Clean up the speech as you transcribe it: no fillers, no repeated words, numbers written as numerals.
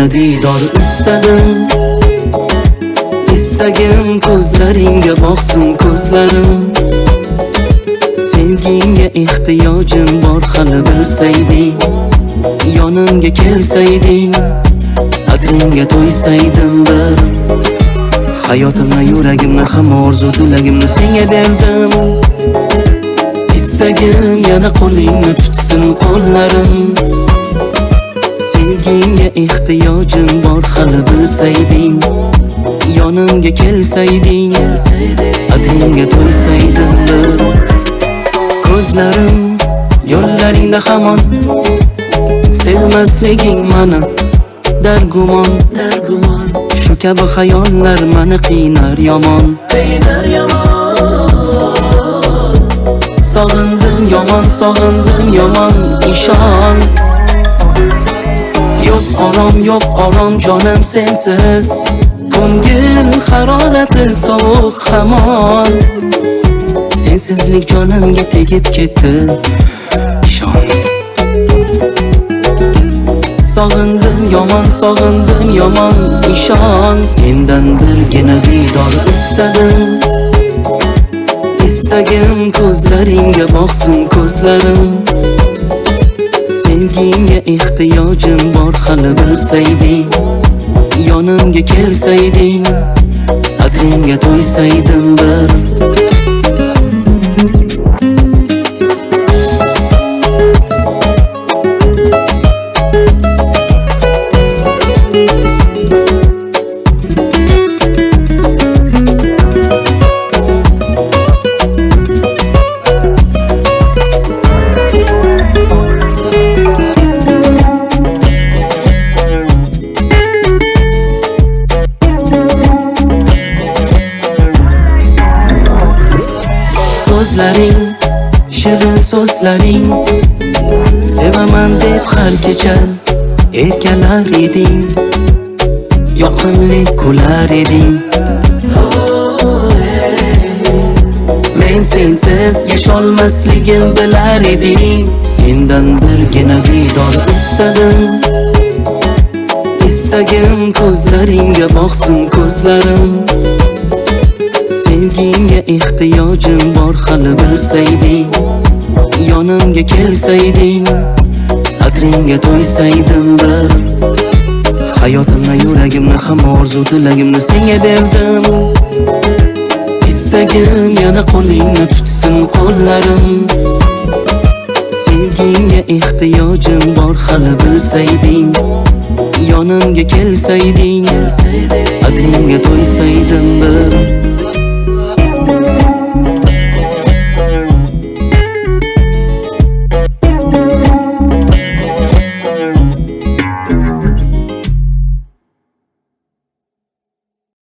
diydor istadim. Istagim ko'zlaringga boqsin ko'zlarim. Sevgingga ehtiyojim bor hali bilsayding, yonimga kelsayding, qadringga to'ysaydim bir. Hayotimni, yuragimni, hamma orzu tilagimni senga berdim. Istagim yana qo'lingni tutsin qo'llarim. Sevgingga ehtiyojim bor hali bilsayding, yonimga kelsayding, qadringga to'ysaydim bir. Ko'zlarim yo'llaringda hamon, sevmasliging mani dargumon. Shu kabi xayollar mani qiynar yomon. Sog'indim yomon, ishon. Yo'q orom jonim sensiz. Ko'ngil harorati sovuq hamon. Sensizlik jonimga tegib ketdi, ishon. Sog'indim yomon, ishon. Sendan birgina diydor istadim. Istagim ko'zlaringga boqsin ko'zlarim. Sevgingga ehtiyojim bor hali bilsayding, yonimga kelsayding, qadringga to'ysaydim bir. So'zlaring, shirin so'zlaring, sevaman deb har kecha erkalar eding, yoqimli kular eding. Men sensiz yasholmasligim bilar eding. Sendan birgina diydor istadim. Istagim ko'zlaringga boqsin ko'zlarim. Sevgingga ehtiyojim bor hali bilsayding, yonimga kelsayding, qadringga to'ysaydim bir. Hayotimni, yuragimni, hamma orzu tilagimni senga berdim. Istagim yana qo'lingni tutsin qo'llarim. Sevgingga ehtiyojim bor hali bilsayding, yonimga kelsayding, qadringga to'ysaydim bir.